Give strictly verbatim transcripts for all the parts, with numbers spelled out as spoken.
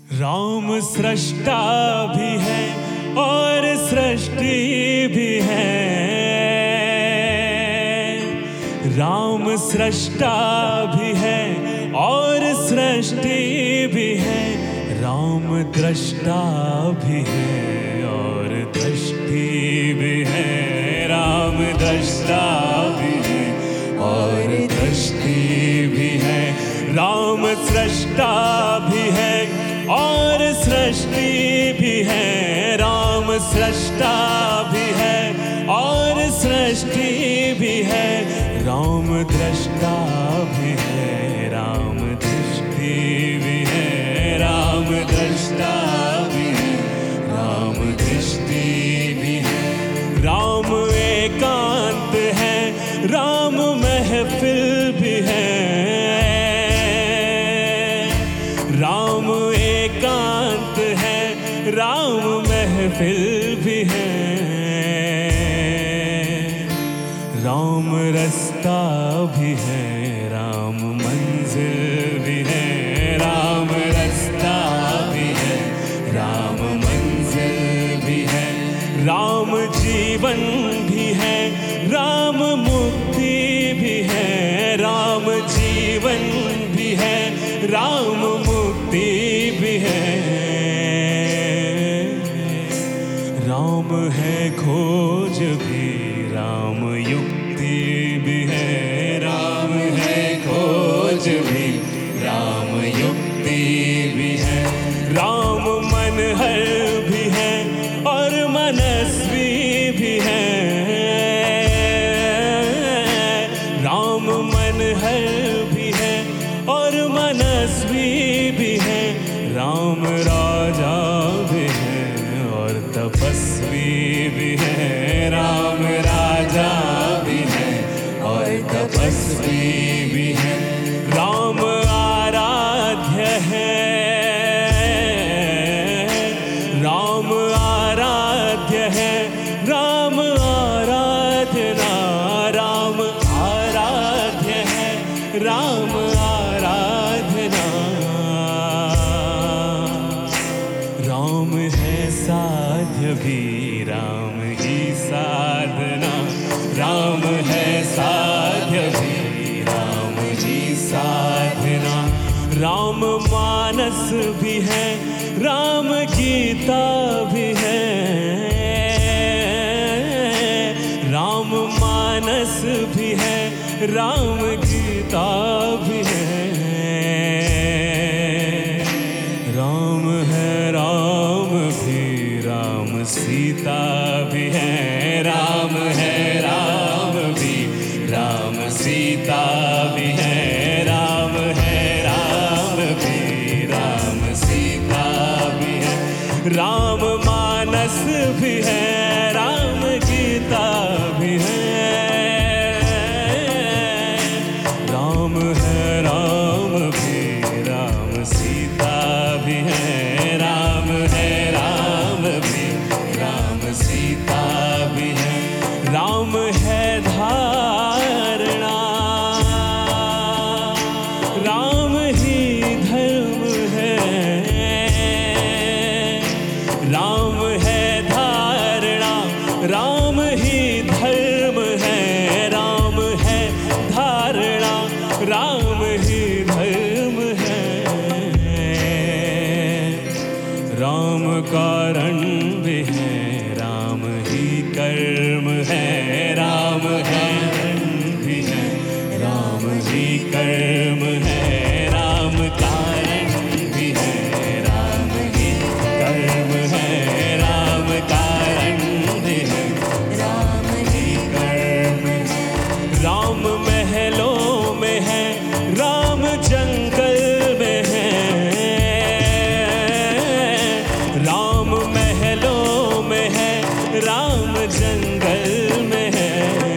राम सृष्टा भी है और सृष्टि भी है। राम सृष्टा भी है और सृष्टि भी है। राम दृष्टा भी है और दृष्टि भी है। राम दृष्टा भी है और दृष्टि भी है। राम सृष्टा भी है और सृष्टि भी है। राम सृष्टा भी है और सृष्टि भी है। राम दृष्टा भी है, राम दृष्टि भी है। राम दृष्टा भी है, राम दृष्टि भी है। राम एकांत है, राम महफिल भी है। राम एकांत है, राम महफिल भी है। राम रास्ता भी है, राम मंजिल भी है। राम रास्ता भी है, राम मंजिल भी है। राम जीवन भी है, राम मुक्ति भी है। राम जीवन भी है, राम मुक्ति भी है। राम है खोज भी, राम युक्ति भी है। राम है खोज भी, राम युक्ति भी है। राम मनहर भी है और मनस्वी भी है। राम मनहर भी है और मनस्वी भी है। राम राजा भी है और तपस्वी भी है। राम राजा भी है और तपस्वी भी है। राम आराध्य है, राम आराध्य है। राम आराधना, राम आराध्य है, राम आराधना। राम है साध्य भी, राम ही साधना। राम है साध्य भी, राम ही साधना। राम मानस भी है, राम गीता भी है। राम मानस भी है, राम गीता भी है। राम है राम भी, राम सीता भी है। राम है राम भी, राम सीता भी है। राम है राम भी, राम सीता भी है। राम मानस भी है, राम गीता भी है। राम है राम भी, राम सीता भी है। राम है राम भी, राम सीता भी है। राम है धारणा, राम ही धर्म है। राम है धारणा, राम ही धर्म है। राम है धारणा, राम ही धर्म है। राम कारण भी है, राम ही कर्म है। राम है भी है, राम ही कर्म है। राम कारण भी है, राम ही कर्म है। राम कारण भी है, राम ही कर्म है। राम महलों में है, राम जंगल में है। राम महलों में है, राम जंगल में है।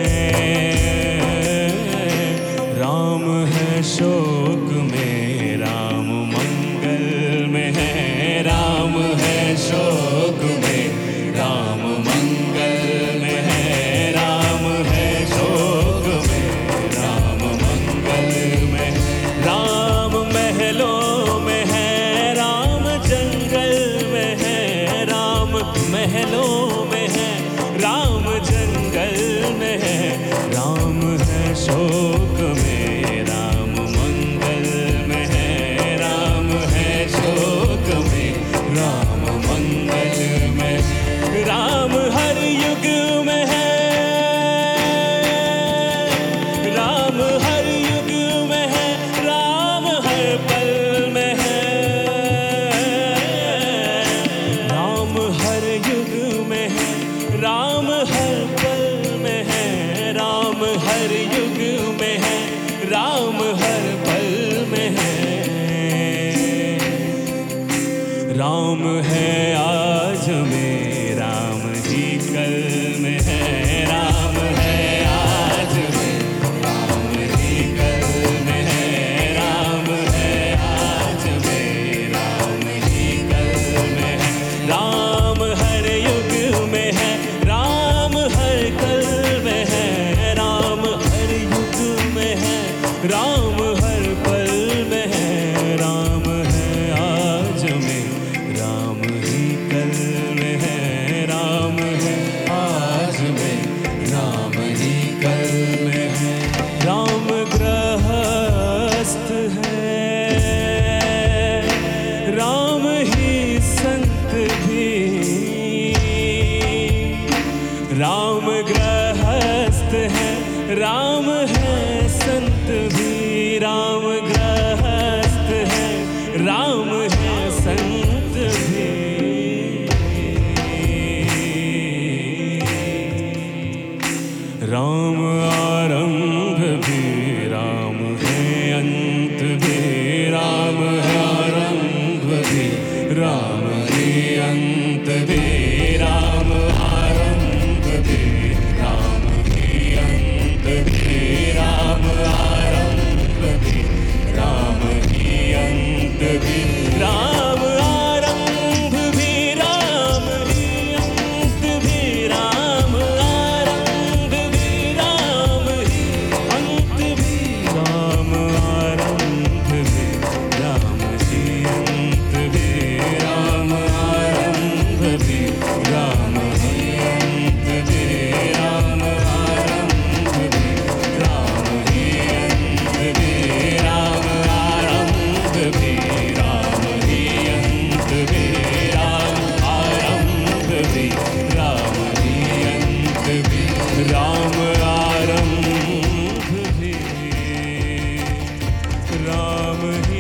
राम है शोक में, राम मंगल में है। राम है शोक में, राम मंगल में है। राम है शोक में, राम मंगल में। राम महलों में है, राम जंगल राम हर पल में है, राम है आज में, राम ही कल में है, राम है आज में, राम ही कल में है। राम गृहस्थ है, राम ही संत भी, राम गृहस्थ है, राम है संत भी, राम गृहस्थ है, राम है संत भी। राम आरंभ भी, राम है अंत भी, राम है आरंभ भी, राम है अंत भी, राम आरंभ भी, राम है अंत भी, राम आरंभ भी, राम है अंत भी, राम आरंभ भी, राम ही अंत भी, राम आरंभ भी, राम ही अंत भी, राम आरंभ भी, राम ही अंत भी, राम आरंभ भी, राम ही अंत भी, राम आरंभ भी, राम ही अंत भी, राम आरंभ भी, राम ही अंत भी, राम आरंभ भी, राम ही अंत भी, राम आरंभ भी, राम